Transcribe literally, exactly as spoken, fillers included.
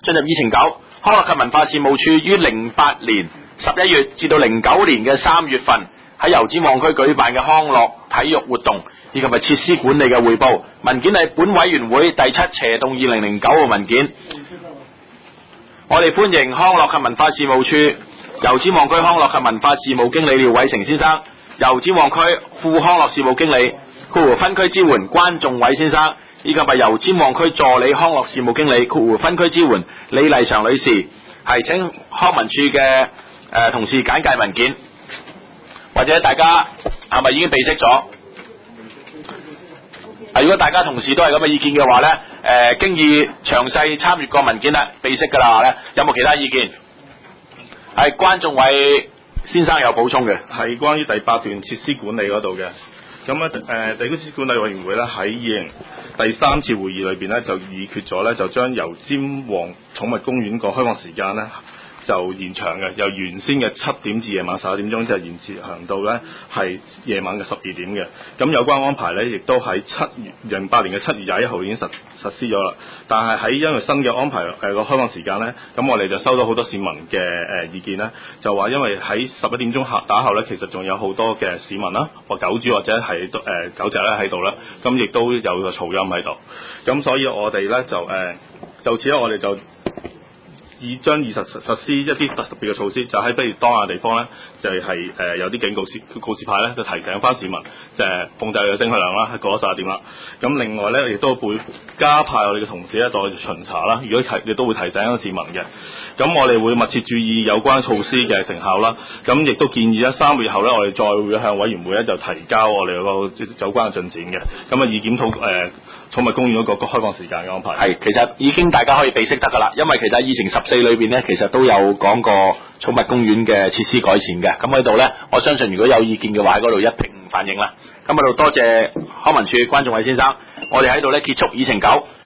進入議程九，康樂及文化事務處於零八年十一月至到零九年嘅三月份喺油尖旺區舉辦嘅康樂體育活動以及係設施管理嘅匯報文件係本委員會第七斜動二零零九號文件。我哋歡迎康樂及文化事務處油尖旺區康樂及文化事務經理廖偉成先生，油尖旺區副康樂事務經理括弧分區支援關仲偉先生，以及係油尖旺區助理康樂事務經理括弧分區支援李麗祥女士，係請康文署嘅誒、呃、同事簡介文件，或者大家係咪已經備悉咗？啊，如果大家同事都係咁嘅意見嘅話咧，誒、呃、經已詳細參閱過文件啦，備悉㗎啦咧，有冇其他意見？係關仲偉先生有補充嘅， 係關於第八段設施管理嗰度嘅。咁咧誒地區設施管理委員會咧喺二零第三次會議裏邊咧就議決咗咧，就將油尖旺寵物公園個開放時間咧就延長嘅，由原先嘅七點至夜晚十一點鐘，就延長到咧係夜晚嘅十二點嘅。咁有關安排咧，亦都喺七月零八年嘅七月廿一號已經實實施咗啦。但係喺因為新嘅安排誒個、呃、開放時間咧，咁我哋就收到好多市民嘅誒、呃、意見咧，就話因為喺十一點鐘下打後咧，其實仲有好多嘅市民啦，或狗主或者係誒、呃、狗隻咧喺度啦，咁亦都有個噪音喺度。咁所以我哋咧就誒、呃、就此咧，我哋就以將以實實施一啲特特別嘅措施，就喺不如當下地方咧，就係、是、誒、呃、有啲警告示告示牌咧，就提醒翻市民，就係控制佢嘅聲響量啦，係過咗十一點啦。咁另外咧，亦都會加派我哋嘅同事咧，再巡查啦。如果提，亦都會提醒咗市民嘅。咁我哋會密切注意有關措施嘅成效啦。咁亦都建議咧，三個月後咧，我哋再會向委員會咧就提交我哋個有關嘅進展嘅。咁啊，以檢討誒寵物公園嗰個開放時間嘅安排。 係，其實已經大家可以備悉得㗎啦，因為其實議程十四裏邊咧，其實都有講過寵物公園嘅設施改善嘅。咁喺度咧，我相信如果有意見嘅話，喺嗰度一併反映啦。咁喺度多謝康文署關仲偉先生，我哋喺度咧結束議程九。